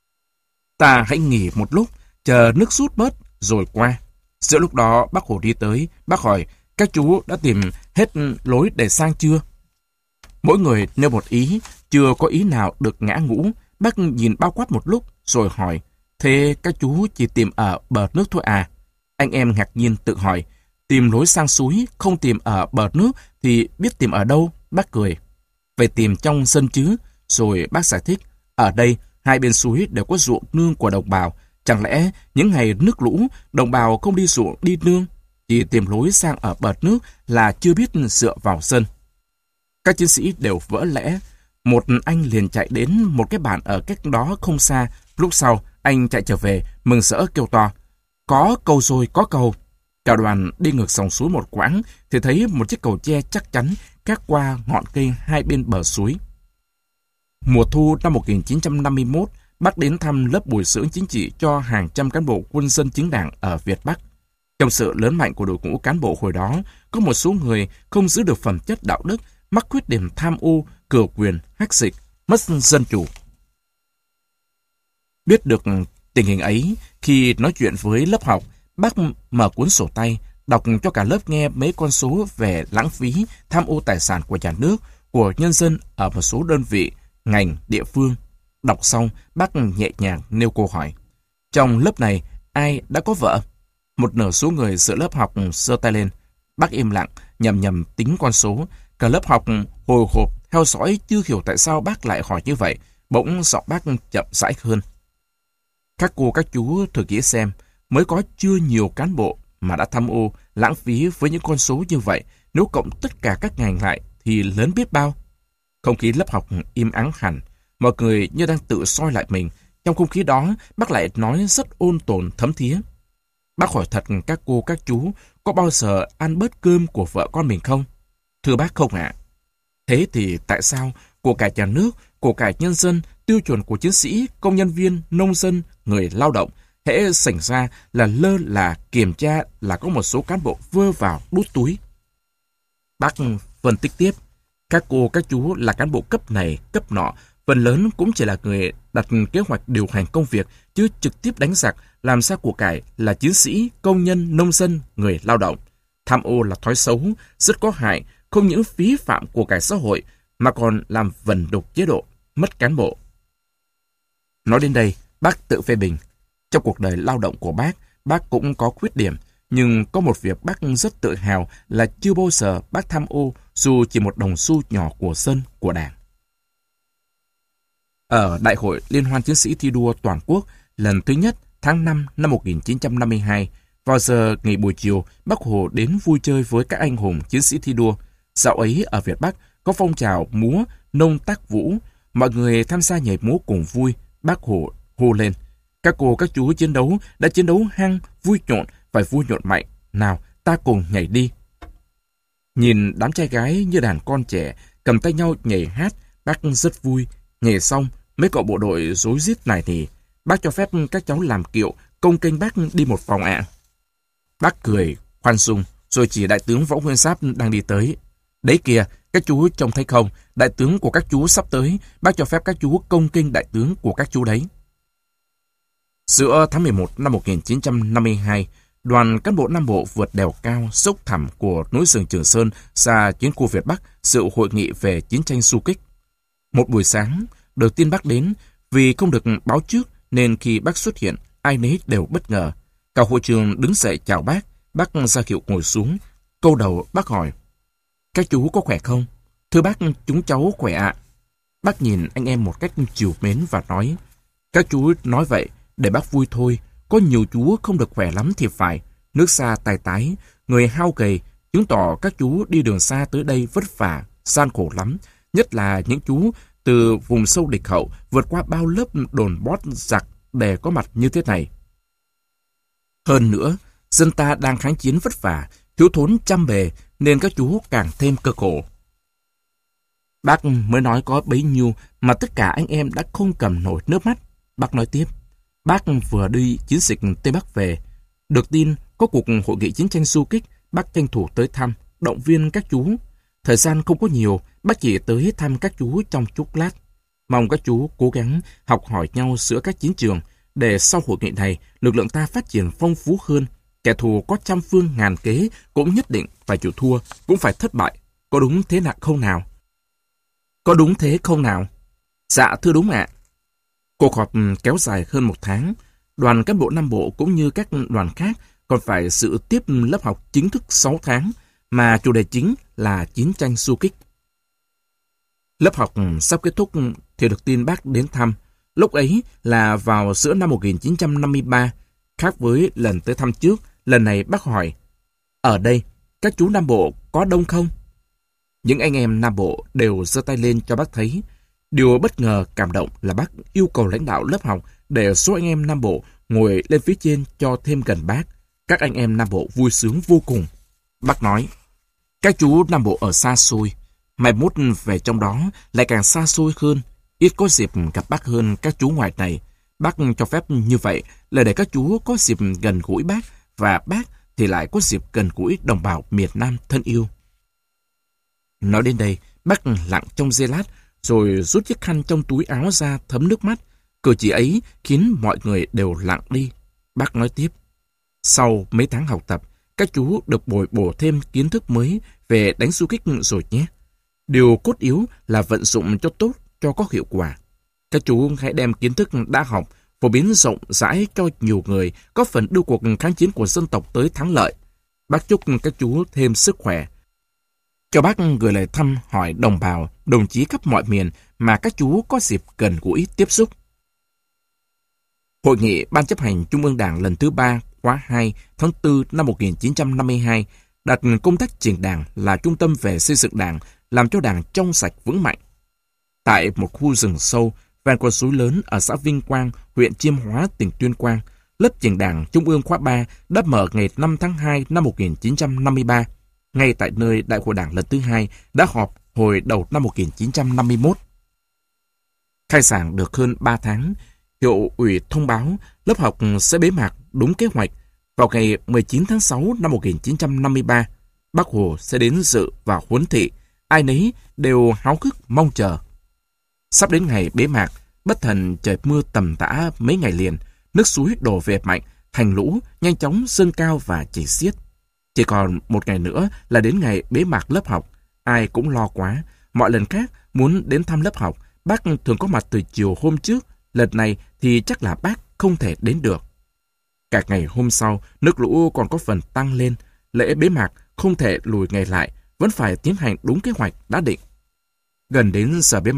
Ta hãy nghỉ một lúc, chờ nước rút bớt rồi qua. Giữa lúc đó bác Hồ đi tới, bác hỏi các chú đã tìm hết lối để sang chưa? Mỗi người nêu một ý, chưa có ý nào được ngã ngũ. Bác nhìn bao quát một lúc rồi hỏi, thế các chú chỉ tìm ở bờ nước thôi à? Anh em ngạc nhiên tự hỏi, tìm lối sang suối, không tìm ở bờ nước thì biết tìm ở đâu? Bác cười, về tìm trong sân chứ. Rồi bác giải thích, ở đây hai bên suối đều có ruộng nương của đồng bào. Chẳng lẽ những ngày nước lũ, đồng bào không đi ruộng đi nương, chỉ tìm lối sang ở bờ nước là chưa biết dựa vào sân. Các chiến sĩ đều vỡ lẽ. Một anh liền chạy đến một cái bản ở cách đó không xa. Lúc sau, anh chạy trở về, mừng rỡ kêu to, có cầu rồi, có cầu. Cả đoàn đi ngược dòng suối một quãng, thì thấy một chiếc cầu tre chắc chắn cát qua ngọn cây hai bên bờ suối. Mùa thu năm một nghìn chín trăm năm mươi mốt, bác đến thăm lớp bồi dưỡng chính trị cho hàng trăm cán bộ quân dân chính đảng ở Việt Bắc. Trong sự lớn mạnh của đội ngũ cán bộ hồi đó, có một số người không giữ được phẩm chất đạo đức, mắc khuyết điểm tham ô, cửa quyền, hách dịch, mất dân chủ. Biết được tình hình ấy, khi nói chuyện với lớp học, bác mở cuốn sổ tay, đọc cho cả lớp nghe mấy con số về lãng phí, tham ô tài sản của nhà nước, của nhân dân ở một số đơn vị, ngành, địa phương. Đọc xong, bác nhẹ nhàng nêu câu hỏi. Trong lớp này, ai đã có vợ? Một nửa số người giữa lớp học giơ tay lên. Bác im lặng, nhầm nhầm tính con số. Cả lớp học hồi hộp theo dõi, chưa hiểu tại sao bác lại hỏi như vậy. Bỗng giọng bác chậm rãi hơn. Các cô các chú thử nghĩ xem, mới có chưa nhiều cán bộ mà đã tham ô, lãng phí với những con số như vậy. Nếu cộng tất cả các ngành lại thì lớn biết bao. Không khí lớp học im ắng hẳn. Mọi người như đang tự soi lại mình. Trong không khí đó, bác lại nói rất ôn tồn thấm thía. Bác hỏi thật các cô các chú, có bao giờ ăn bớt cơm của vợ con mình không? Thưa bác, không ạ. Thế thì tại sao của cải nhà nước, của cải nhân dân, tiêu chuẩn của chiến sĩ, công nhân viên, nông dân, người lao động, hễ xảy ra là lơ là kiểm tra là có một số cán bộ vơ vào đút túi? Bác phân tích tiếp, các cô các chú là cán bộ cấp này, cấp nọ, phần lớn cũng chỉ là người đặt kế hoạch điều hành công việc, chứ trực tiếp đánh giặc, làm ra của cải là chiến sĩ, công nhân, nông dân, người lao động. Tham ô là thói xấu, rất có hại, không những phí phạm của cải xã hội, mà còn làm vần đục chế độ, mất cán bộ. Nói đến đây, bác tự phê bình. Trong cuộc đời lao động của bác, bác cũng có khuyết điểm, nhưng có một việc bác rất tự hào là chưa bao giờ bác tham ô dù chỉ một đồng xu nhỏ của dân, của đảng. Ở Đại hội Liên hoan Chiến sĩ thi đua toàn quốc lần thứ nhất tháng năm năm một nghìn chín trăm năm mươi hai, vào giờ nghỉ buổi chiều, Bác Hồ đến vui chơi với các anh hùng chiến sĩ thi đua. Dạo ấy ở Việt Bắc có phong trào múa nông tác vũ, mọi người tham gia nhảy múa cùng vui. Bác Hồ hô lên: các cô các chú chiến đấu đã chiến đấu hăng, vui nhộn, phải vui nhộn mạnh. Nào, ta cùng nhảy đi. Nhìn đám trai gái như đàn con trẻ cầm tay nhau nhảy hát, bác rất vui. Nhảy xong, mấy cậu bộ đội rối rít này thì bác cho phép các cháu làm kiệu công kênh bác đi một vòng ạ. Bác cười khoan dung rồi chỉ đại tướng Võ Nguyên Giáp đang đi tới. Đấy kìa, các chú trông thấy không, đại tướng của các chú sắp tới, bác cho phép các chú công kênh đại tướng của các chú đấy. Giữa tháng mười một năm một nghìn chín trăm năm mươi hai, đoàn cán bộ Nam Bộ vượt đèo cao, dốc thẳm của núi rừng Trường Sơn ra chiến khu Việt Bắc dự hội nghị về chiến tranh du kích. Một buổi sáng, đầu tiên bác đến, vì không được báo trước nên khi bác xuất hiện, ai nấy đều bất ngờ. Cả hội trường đứng dậy chào bác, bác ra hiệu ngồi xuống. Câu đầu bác hỏi: các chú có khỏe không? Thưa bác, chúng cháu khỏe ạ. Bác nhìn anh em một cách trìu mến và nói: các chú nói vậy để bác vui thôi, có nhiều chú không được khỏe lắm thì phải. Nước xa tài tái, người hao gầy, chứng tỏ các chú đi đường xa tới đây vất vả, gian khổ lắm. Nhất là những chú từ vùng sâu địch hậu vượt qua bao lớp đồn bót giặc để có mặt như thế này. Hơn nữa, dân ta đang kháng chiến vất vả, thiếu thốn trăm bề nên các chú càng thêm cơ khổ. Bác mới nói có bấy nhiêu mà tất cả anh em đã không cầm nổi nước mắt. Bác nói tiếp: bác vừa đi chiến dịch Tây Bắc về, được tin có cuộc hội nghị chiến tranh du kích, bác tranh thủ tới thăm, động viên các chú. Thời gian không có nhiều, bác chỉ tới thăm các chú trong chốc lát. Mong các chú cố gắng học hỏi nhau giữa các chiến trường, để sau hội nghị này, lực lượng ta phát triển phong phú hơn. Kẻ thù có trăm phương ngàn kế cũng nhất định phải chịu thua, cũng phải thất bại. Có đúng thế nào không nào? Có đúng thế không nào? Dạ thưa đúng ạ. Cuộc họp kéo dài hơn một tháng. Đoàn cán bộ Nam Bộ cũng như các đoàn khác còn phải dự tiếp lớp học chính thức sáu tháng, mà chủ đề chính là chiến tranh du kích. Lớp học sắp kết thúc thì được tin bác đến thăm. Lúc ấy là vào giữa năm một nghìn chín trăm năm mươi ba. Khác với lần tới thăm trước, lần này bác hỏi: ở đây, các chú Nam Bộ có đông không? Những anh em Nam Bộ đều giơ tay lên cho bác thấy. Điều bất ngờ cảm động là bác yêu cầu lãnh đạo lớp học để số anh em Nam Bộ ngồi lên phía trên cho thêm gần bác. Các anh em Nam Bộ vui sướng vô cùng. Bác nói: các chú Nam Bộ ở xa xôi, mai mốt về trong đó lại càng xa xôi hơn, ít có dịp gặp bác hơn các chú ngoài này. Bác cho phép như vậy là để các chú có dịp gần gũi bác, và bác thì lại có dịp gần gũi đồng bào miền Nam thân yêu. Nói đến đây, bác lặng trong giây lát, rồi rút chiếc khăn trong túi áo ra thấm nước mắt. Cử chỉ ấy khiến mọi người đều lặng đi. Bác nói tiếp: sau mấy tháng học tập, các chú được bồi bổ thêm kiến thức mới về đánh du kích rồi nhé. Điều cốt yếu là vận dụng cho tốt, cho có hiệu quả. Các chú hãy đem kiến thức đã học phổ biến rộng rãi cho nhiều người, có phần đưa cuộc kháng chiến của dân tộc tới thắng lợi. Bác chúc các chú thêm sức khỏe. Cho bác gửi lời thăm hỏi đồng bào, đồng chí khắp mọi miền mà các chú có dịp gần gũi tiếp xúc. Hội nghị Ban chấp hành Trung ương Đảng lần thứ ba khóa hai tháng tư năm một nghìn chín trăm năm mươi hai đặt công tác chỉnh Đảng là trung tâm về xây dựng Đảng, làm cho Đảng trong sạch vững mạnh. Tại một khu rừng sâu ven con suối lớn ở xã Vinh Quang, huyện Chiêm Hóa, tỉnh Tuyên Quang, lớp chỉnh Đảng Trung ương khóa ba đã mở ngày năm tháng hai năm một nghìn chín trăm năm mươi ba, ngay tại nơi Đại hội Đảng lần thứ hai đã họp hồi đầu năm một nghìn chín trăm năm mươi mốt. Khai giảng được hơn ba tháng, Hiệu ủy thông báo lớp học sẽ bế mạc đúng kế hoạch vào ngày mười chín tháng sáu năm một nghìn chín trăm năm mươi ba. Bác Hồ sẽ đến dự và huấn thị, ai nấy đều háo hức mong chờ. Sắp đến ngày bế mạc, bất thần trời mưa tầm tã mấy ngày liền, nước suối đổ về mạnh, thành lũ nhanh chóng dâng cao và chảy xiết. Chỉ còn một ngày nữa là đến ngày bế mạc lớp học, ai cũng lo quá. Mọi lần khác muốn đến thăm lớp học, bác thường có mặt từ chiều hôm trước, lần này thì chắc là bác không thể đến được. Cả ngày hôm sau, nước lũ còn có phần tăng lên, lễ bế mạc không thể lùi ngày lại, vẫn phải tiến hành đúng kế hoạch đã định. Gần đến giờ bế mạc,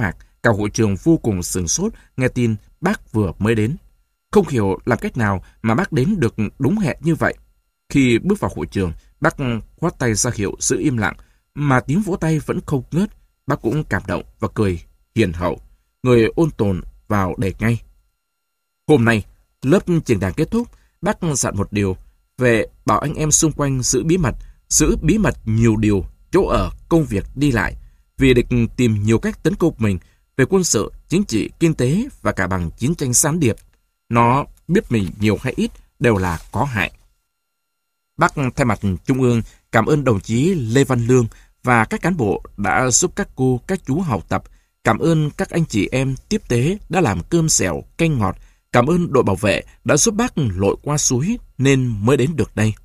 Cả hội trường vô cùng sửng sốt nghe tin bác vừa mới đến. Không hiểu làm cách nào mà bác đến được đúng hẹn như vậy. Khi bước vào hội trường, bác khoát tay ra hiệu giữ im lặng, mà tiếng vỗ tay vẫn không ngớt. Bác cũng cảm động và cười hiền hậu. Người ôn tồn vào đề ngay. Hôm nay, lớp trình đàn kết thúc, bác dặn một điều về bảo anh em xung quanh giữ bí mật, giữ bí mật nhiều điều, chỗ ở, công việc đi lại, vì địch tìm nhiều cách tấn công mình về quân sự, chính trị, kinh tế và cả bằng chiến tranh gián điệp. Nó biết mình nhiều hay ít đều là có hại. Bác thay mặt Trung ương cảm ơn đồng chí Lê Văn Lương và các cán bộ đã giúp các cô, các chú học tập. Cảm ơn các anh chị em tiếp tế đã làm cơm xẻo, canh ngọt. Cảm ơn đội bảo vệ đã giúp bác lội qua suối nên mới đến được đây.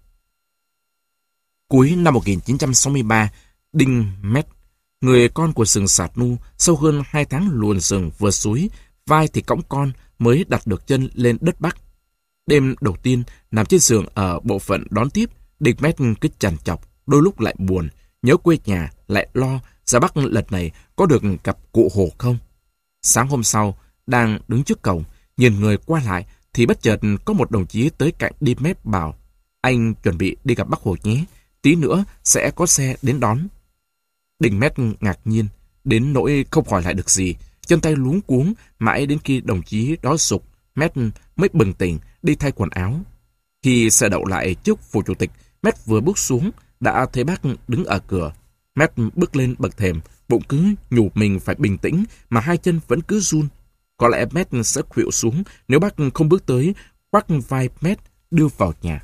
Cuối năm một nghìn chín trăm sáu mươi ba, Đinh Mét, người con của sừng Sạt Nu, sau hơn hai tháng luồn rừng vượt suối, vai thì cõng con mới đặt được chân lên đất Bắc. Đêm đầu tiên, nằm trên giường ở bộ phận đón tiếp, Đinh Mét cứ trằn trọc, đôi lúc lại buồn, nhớ quê nhà, lại lo ra Bắc lần này có được gặp cụ Hồ không. Sáng hôm sau, đang đứng trước cổng, nhìn người qua lại, thì bất chợt có một đồng chí tới cạnh Đinh Mét bảo: "Anh chuẩn bị đi gặp Bác Hồ nhé, tí nữa sẽ có xe đến đón." Đinh Mét ngạc nhiên, đến nỗi không hỏi lại được gì, chân tay luống cuống, mãi đến khi đồng chí đó giục, Mét mới bừng tỉnh đi thay quần áo. Khi xe đậu lại trước phủ chủ tịch, Mét vừa bước xuống, đã thấy bác đứng ở cửa. Mét bước lên bậc thềm, bụng cứ nhủ mình phải bình tĩnh, mà hai chân vẫn cứ run. Có lẽ Mét sẽ khuỵu xuống nếu bác không bước tới, khoác vai Mét đưa vào nhà.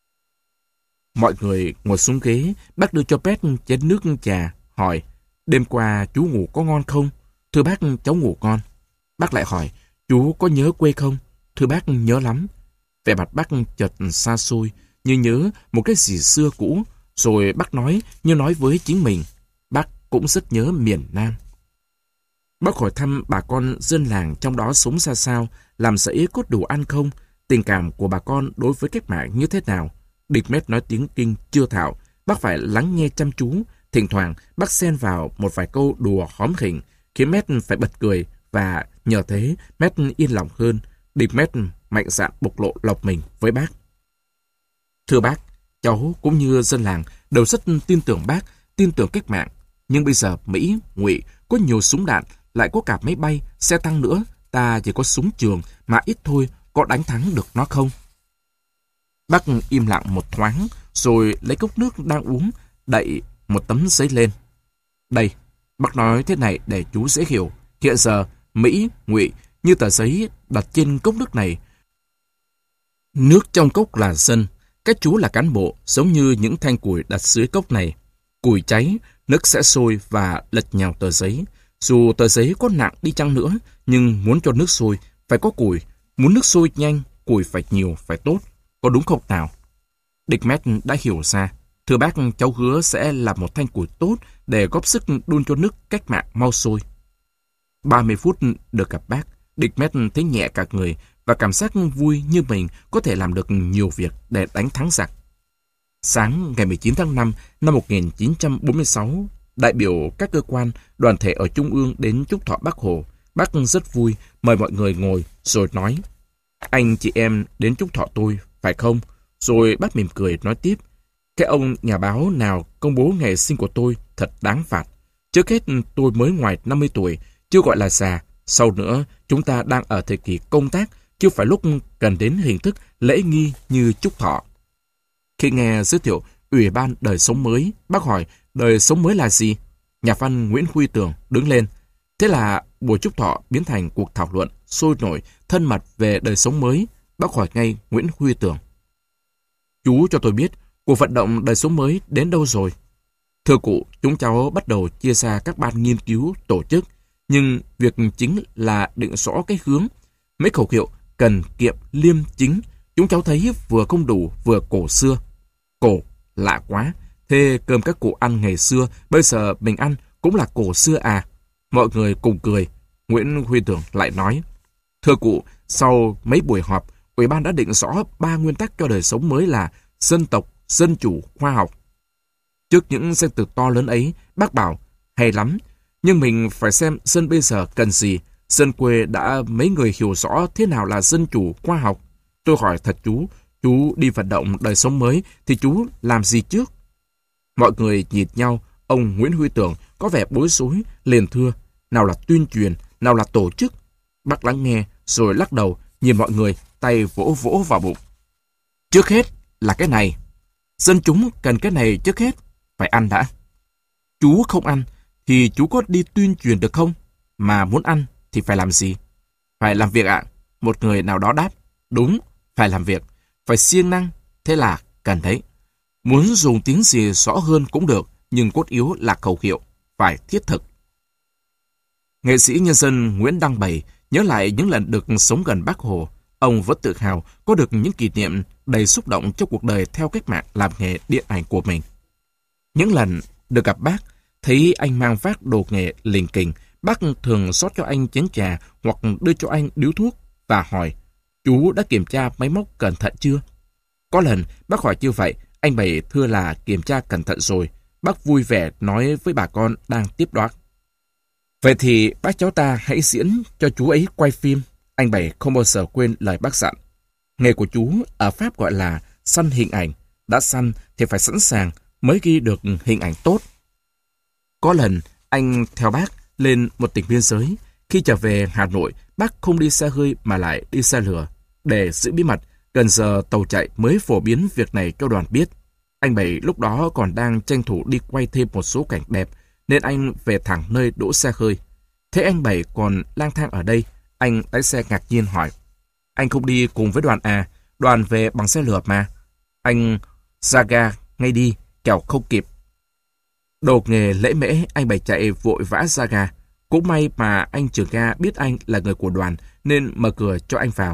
Mọi người ngồi xuống ghế, bác đưa cho Mét chén nước trà, hỏi: "Đêm qua chú ngủ có ngon không?" "Thưa bác, cháu ngủ ngon." Bác lại hỏi: "Chú có nhớ quê không?" "Thưa bác, nhớ lắm." Vẻ mặt bác chợt xa xôi, như nhớ một cái gì xưa cũ, rồi bác nói như nói với chính mình: bác cũng rất nhớ miền Nam. Bác hỏi thăm bà con dân làng trong đó sống ra sao, làm giấy có đủ ăn không, tình cảm của bà con đối với cách mạng như thế nào. Đinh Mét nói tiếng Kinh chưa thạo, bác phải lắng nghe chăm chú. Thỉnh thoảng bác xen vào một vài câu đùa hóm hỉnh, khiến Mét phải bật cười, và nhờ thế Mét yên lòng hơn. Đinh Mét mạnh dạn bộc lộ lòng mình với bác. "Thưa bác, cháu cũng như dân làng đều rất tin tưởng bác, tin tưởng cách mạng. Nhưng bây giờ Mỹ, Ngụy có nhiều súng đạn, lại có cả máy bay, xe tăng nữa. Ta chỉ có súng trường mà ít thôi, có đánh thắng được nó không?" Bác im lặng một thoáng, rồi lấy cốc nước đang uống, đậy một tấm giấy lên. "Đây, bác nói thế này để chú dễ hiểu. Hiện giờ, Mỹ, Ngụy như tờ giấy đặt trên cốc nước này. Nước trong cốc là dân, các chú là cán bộ, giống như những thanh củi đặt dưới cốc này. Củi cháy, nước sẽ sôi và lật nhào tờ giấy. Dù tờ giấy có nặng đi chăng nữa, nhưng muốn cho nước sôi, phải có củi. Muốn nước sôi nhanh, củi phải nhiều, phải tốt. Có đúng không nào?" Đinh Mét đã hiểu ra. "Thưa bác, cháu hứa sẽ làm một thanh củi tốt để góp sức đun cho nước cách mạng mau sôi." ba mươi phút được gặp bác, Đinh Mét thấy nhẹ cả người và cảm giác vui như mình có thể làm được nhiều việc để đánh thắng giặc. Sáng ngày mười chín tháng năm năm một nghìn chín trăm bốn mươi sáu, đại biểu các cơ quan, đoàn thể ở Trung ương đến chúc thọ Bác Hồ. Bác rất vui, mời mọi người ngồi, rồi nói: "Anh chị em đến chúc thọ tôi, phải không?" Rồi bác mỉm cười nói tiếp: "Cái ông nhà báo nào công bố ngày sinh của tôi thật đáng phạt. Trước hết tôi mới ngoài năm mươi tuổi, chưa gọi là già. Sau nữa, chúng ta đang ở thời kỳ công tác, chưa phải lúc cần đến hình thức lễ nghi như chúc thọ." Khi nghe giới thiệu Ủy ban đời sống mới, bác hỏi đời sống mới là gì? Nhà văn Nguyễn Huy Tường đứng lên. Thế là buổi chúc thọ biến thành cuộc thảo luận sôi nổi, thân mật về đời sống mới. Bác hỏi ngay Nguyễn Huy Tường: "Chú cho tôi biết, cuộc vận động đời sống mới đến đâu rồi?" "Thưa cụ, chúng cháu bắt đầu chia ra các ban nghiên cứu, tổ chức, nhưng việc chính là định rõ cái hướng. Mấy khẩu hiệu cần kiệm liêm chính, chúng cháu thấy vừa không đủ vừa cổ xưa." "Cổ, lạ quá. Thế cơm các cụ ăn ngày xưa, bây giờ mình ăn cũng là cổ xưa à?" Mọi người cùng cười. Nguyễn Huy Tường lại nói: "Thưa cụ, sau mấy buổi họp, Ủy ban đã định rõ ba nguyên tắc cho đời sống mới là dân tộc, dân chủ, khoa học." Trước những danh từ to lớn ấy, bác bảo: "Hay lắm. Nhưng mình phải xem dân bây giờ cần gì. Dân quê đã mấy người hiểu rõ thế nào là dân chủ khoa học. Tôi hỏi thật chú, chú đi vận động đời sống mới thì chú làm gì trước? Mọi người nhìn nhau, ông Nguyễn Huy Tưởng có vẻ bối rối, liền thưa, nào là tuyên truyền, nào là tổ chức. Bác lắng nghe, rồi lắc đầu, nhìn mọi người, tay vỗ vỗ vào bụng. Trước hết là cái này. Dân chúng cần cái này trước hết, phải ăn đã. Chú không ăn, thì chú có đi tuyên truyền được không? Mà muốn ăn thì phải làm gì? Phải làm việc ạ. Một người nào đó đáp, đúng, phải làm việc, phải siêng năng, thế là cần đấy. Muốn dùng tiếng gì rõ hơn cũng được, nhưng cốt yếu là khẩu hiệu, phải thiết thực. Nghệ sĩ nhân dân Nguyễn Đăng Bảy nhớ lại những lần được sống gần Bác Hồ. Ông vẫn tự hào có được những kỷ niệm đầy xúc động trong cuộc đời theo cách mạng làm nghề điện ảnh của mình. Những lần được gặp bác, thấy anh mang vác đồ nghề lình kình, bác thường xót cho anh chén trà hoặc đưa cho anh điếu thuốc và hỏi, chú đã kiểm tra máy móc cẩn thận chưa? Có lần bác hỏi như vậy, anh Bảy thưa là kiểm tra cẩn thận rồi. Bác vui vẻ nói với bà con đang tiếp đón. Vậy thì bác cháu ta hãy diễn cho chú ấy quay phim. Anh Bảy không bao giờ quên lời bác dặn. Nghề của chú ở Pháp gọi là săn hình ảnh. Đã săn thì phải sẵn sàng mới ghi được hình ảnh tốt. Có lần anh theo bác lên một tỉnh biên giới. Khi trở về Hà Nội, bác không đi xe hơi mà lại đi xe lửa. Để giữ bí mật, gần giờ tàu chạy mới phổ biến việc này cho đoàn biết. Anh Bảy lúc đó còn đang tranh thủ đi quay thêm một số cảnh đẹp, nên anh về thẳng nơi đỗ xe hơi. Thế anh Bảy còn lang thang ở đây, anh lái xe ngạc nhiên hỏi. Anh không đi cùng với đoàn à? Đoàn về bằng xe lửa mà. Anh ra ga ngay đi, kẻo không kịp. Đồ nghề lễ mễ, anh Bảy chạy vội vã ra ga. Cũng may mà anh trưởng ga biết anh là người của đoàn nên mở cửa cho anh vào.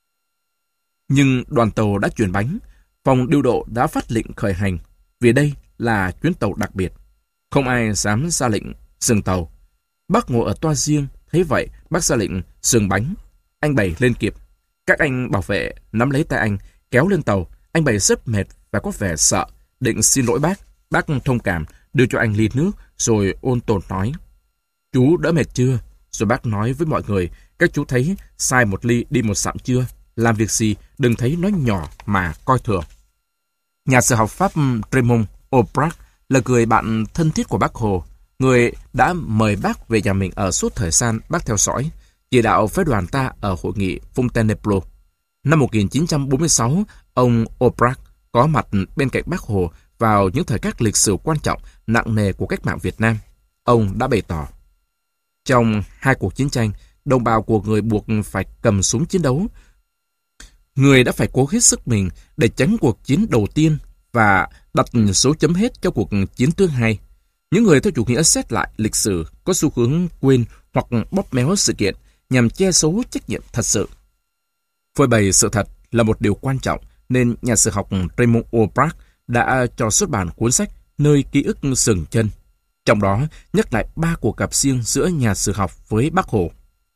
Nhưng đoàn tàu đã chuyển bánh, phòng điều độ đã phát lệnh khởi hành, vì đây là chuyến tàu đặc biệt. Không ai dám ra lệnh dừng tàu. Bác ngồi ở toa riêng, thấy vậy bác ra lệnh dừng bánh. Anh Bảy lên kịp. Các anh bảo vệ nắm lấy tay anh, kéo lên tàu. Anh Bảy rất mệt và có vẻ sợ, định xin lỗi bác. Bác thông cảm, đưa cho anh ly nước, rồi ôn tồn nói. Chú đỡ mệt chưa? Rồi bác nói với mọi người, các chú thấy sai một ly đi một dặm chưa? Làm việc gì đừng thấy nó nhỏ mà coi thường. Nhà sử học Pháp Raymond Aubrac là người bạn thân thiết của Bác Hồ, người đã mời bác về nhà mình ở suốt thời gian bác theo dõi, chỉ đạo phái đoàn ta ở hội nghị Fontainebleau. Năm một nghìn chín trăm bốn mươi sáu, ông Aubrac có mặt bên cạnh Bác Hồ vào những thời khắc lịch sử quan trọng, nặng nề của cách mạng Việt Nam. Ông đã bày tỏ, trong hai cuộc chiến tranh, đồng bào của người buộc phải cầm súng chiến đấu. Người đã phải cố hết sức mình để tránh cuộc chiến đầu tiên và đặt số chấm hết cho cuộc chiến thứ hai. Những người theo chủ nghĩa xét lại lịch sử có xu hướng quên hoặc bóp méo sự kiện nhằm che giấu trách nhiệm thật sự. Phơi bày sự thật là một điều quan trọng, nên nhà sử học Raymond Aubrac đã cho xuất bản cuốn sách Nơi ký ức dừng chân. Trong đó nhắc lại ba cuộc gặp riêng giữa nhà sử học với Bác Hồ.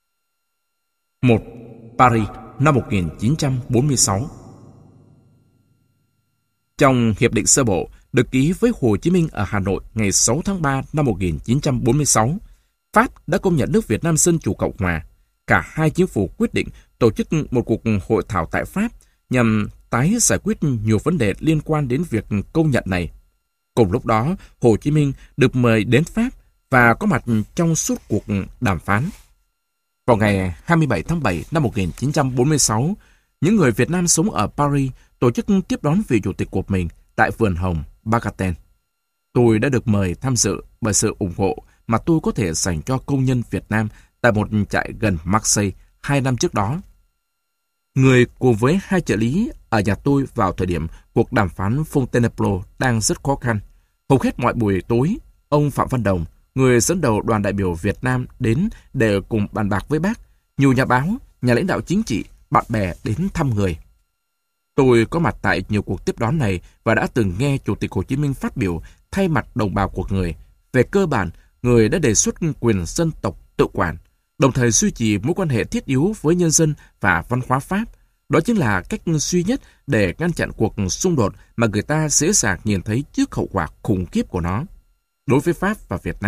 một. Paris, năm một nghìn chín trăm bốn mươi sáu. Trong Hiệp định sơ bộ được ký với Hồ Chí Minh ở Hà Nội ngày sáu tháng ba năm một nghìn chín trăm bốn mươi sáu, Pháp đã công nhận nước Việt Nam Dân Chủ Cộng Hòa. Cả hai chính phủ quyết định tổ chức một cuộc hội thảo tại Pháp nhằm tái giải quyết nhiều vấn đề liên quan đến việc công nhận này. Cùng lúc đó, Hồ Chí Minh được mời đến Pháp và có mặt trong suốt cuộc đàm phán. Vào ngày hai mươi bảy tháng bảy năm một nghìn chín trăm bốn mươi sáu, những người Việt Nam sống ở Paris tổ chức tiếp đón vị chủ tịch của mình tại vườn hồng Bagatelle. Tôi đã được mời tham dự bởi sự ủng hộ mà tôi có thể dành cho công nhân Việt Nam tại một trại gần Marseille hai năm trước đó. Người cùng với hai trợ lý ở nhà tôi vào thời điểm cuộc đàm phán Fontainebleau đang rất khó khăn. Hầu hết mọi buổi tối, ông Phạm Văn Đồng, người dẫn đầu đoàn đại biểu Việt Nam đến để cùng bàn bạc với bác. Nhiều nhà báo, nhà lãnh đạo chính trị, bạn bè đến thăm người. Tôi có mặt tại nhiều cuộc tiếp đón này và đã từng nghe Chủ tịch Hồ Chí Minh phát biểu thay mặt đồng bào của người. Về cơ bản, người đã đề xuất quyền dân tộc tự quản, đồng thời duy trì mối quan hệ thiết yếu với nhân dân và văn hóa Pháp. Đó chính là cách duy nhất để ngăn chặn cuộc xung đột mà người ta dễ dàng nhìn thấy trước hậu quả khủng khiếp của nó. Đối với Pháp và Việt Nam,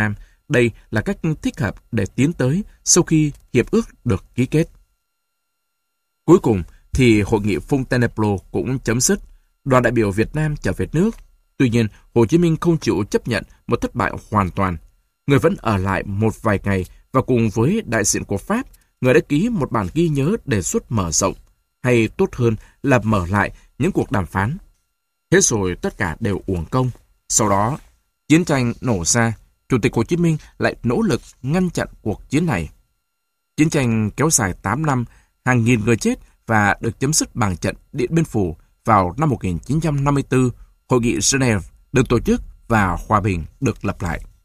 đây là cách thích hợp để tiến tới sau khi hiệp ước được ký kết. Cuối cùng thì hội nghị Fontainebleau cũng chấm dứt, đoàn đại biểu Việt Nam trở về nước. Tuy nhiên, Hồ Chí Minh không chịu chấp nhận một thất bại hoàn toàn. Người vẫn ở lại một vài ngày và cùng với đại diện của Pháp, người đã ký một bản ghi nhớ đề xuất mở rộng, hay tốt hơn là mở lại những cuộc đàm phán. Thế rồi tất cả đều uổng công. Sau đó, chiến tranh nổ ra, Chủ tịch Hồ Chí Minh lại nỗ lực ngăn chặn cuộc chiến này. Chiến tranh kéo dài tám năm, hàng nghìn người chết và được chấm dứt bằng trận Điện Biên Phủ vào năm một nghìn chín trăm năm mươi tư, Hội nghị Geneva được tổ chức và hòa bình được lập lại.